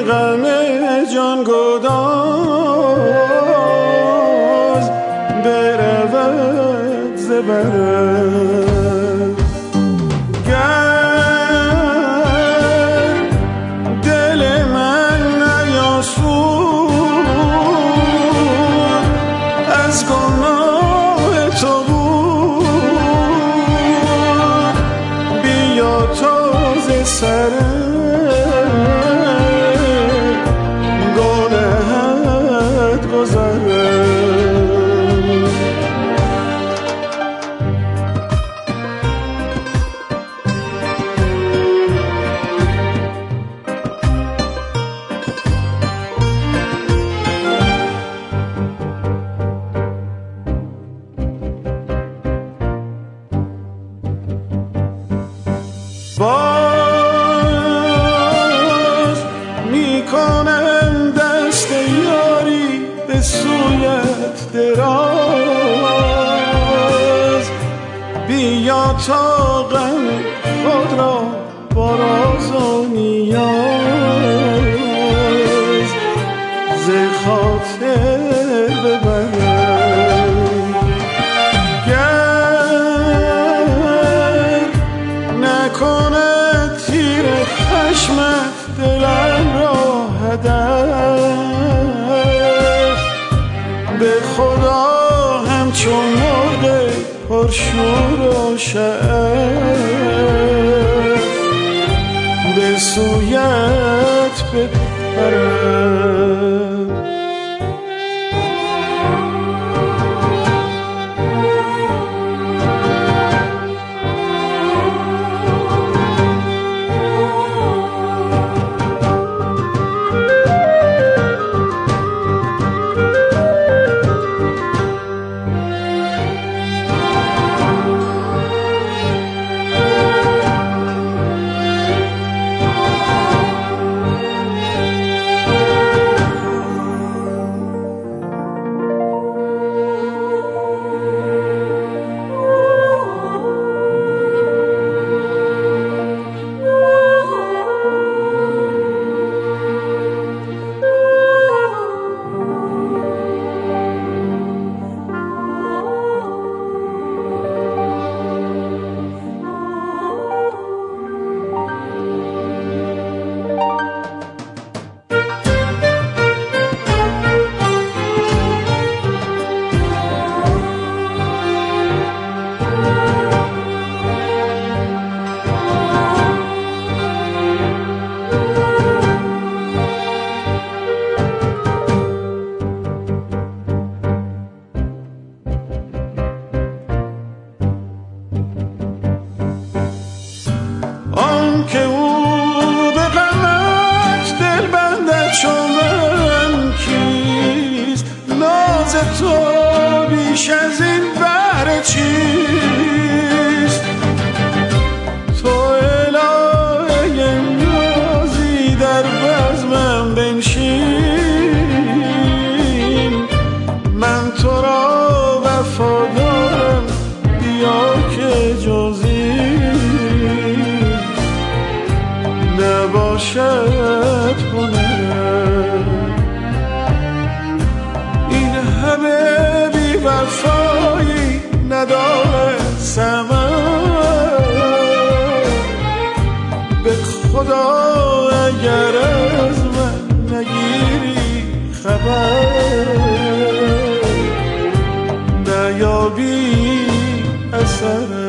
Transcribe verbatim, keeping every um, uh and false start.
غم جان گداز برود ز برم. گر دل من نیاسود از گناه تو بود، بیا تا ز سر گناهت گذرم. باز میکنم دست یاری به سویت دراز، بیا تا غم خود را با راز و نیاز ز خاطر ببرم. نکند تیر خشمت دلم را هدف، به خدا همچون مرغ پرشور و شعف به سویت بپرم. که او به غمت دل بندد چون کیست، ناز تو بیش از این بهر چیست؟ تو الهه نازی در بزمم بنشین، من تو را وفادارم بیا که جزی نباشد هنرم. این همه بی وفایی ندارد ثمر، به خدا اگر از من نگیری خبر نیابی اثر.